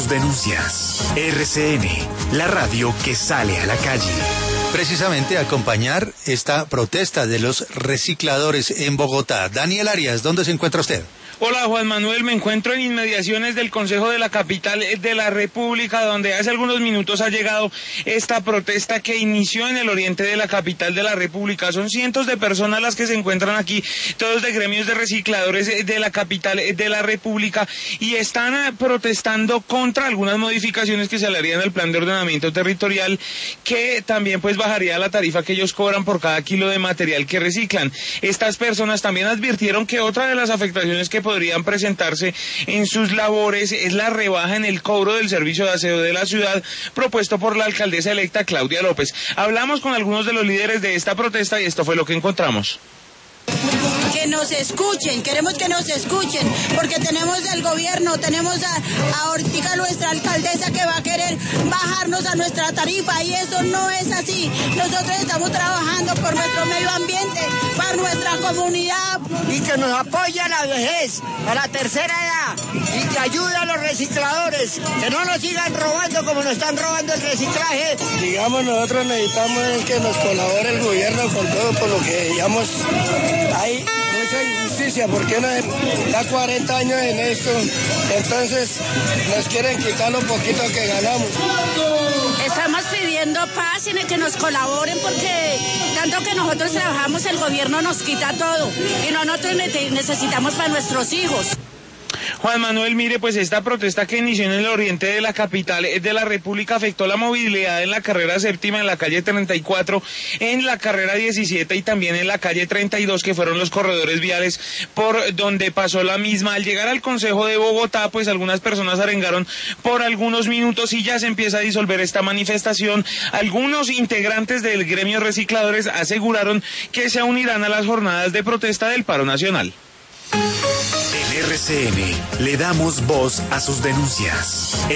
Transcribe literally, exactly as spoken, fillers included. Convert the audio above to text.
sus denuncias. R C N, la radio que sale a la calle. Precisamente a acompañar esta protesta de los recicladores en Bogotá. Daniel Arias, ¿dónde se encuentra usted? Hola Juan Manuel, me encuentro en inmediaciones del Consejo de la Capital de la República, donde hace algunos minutos ha llegado esta protesta que inició en el oriente de la capital de la República. Son cientos de personas las que se encuentran aquí, todos de gremios de recicladores de la capital de la República, y están protestando contra algunas modificaciones que se le harían al plan de ordenamiento territorial, que también pues bajaría la tarifa que ellos cobran por cada kilo de material que reciclan. Estas personas también advirtieron que otra de las afectaciones que podrían presentarse en sus labores es la rebaja en el cobro del servicio de aseo de la ciudad propuesto por la alcaldesa electa Claudia López. Hablamos con algunos de los líderes de esta protesta y esto fue lo que encontramos. Que nos escuchen, queremos que nos escuchen, porque tenemos el gobierno, tenemos a, a Ortica, nuestra alcaldesa, que va a querer bajarnos a nuestra tarifa, y eso no es así. Nosotros estamos trabajando por nuestro medio ambiente, para nuestra comunidad. Y que nos apoye a la vejez, a la tercera edad, y que ayude a los recicladores, que no nos sigan robando como nos están robando el reciclaje. Digamos, nosotros necesitamos que nos colabore el gobierno con todo, por lo que, digamos, hay mucha injusticia, porque uno da cuarenta años en esto, entonces nos quieren quitar lo poquito que ganamos. Estamos pidiendo paz y que nos colaboren, porque tanto que nosotros trabajamos, el gobierno nos quita todo y nosotros necesitamos para nuestros hijos. Juan Manuel, mire, pues esta protesta que inició en el oriente de la capital de la República afectó la movilidad en la carrera séptima, en la calle treinta y cuatro, en la carrera diecisiete y también en la calle treinta y dos, que fueron los corredores viales por donde pasó la misma. Al llegar al Consejo de Bogotá, pues algunas personas arengaron por algunos minutos y ya se empieza a disolver esta manifestación. Algunos integrantes del gremio recicladores aseguraron que se unirán a las jornadas de protesta del paro nacional. En R C N le damos voz a sus denuncias.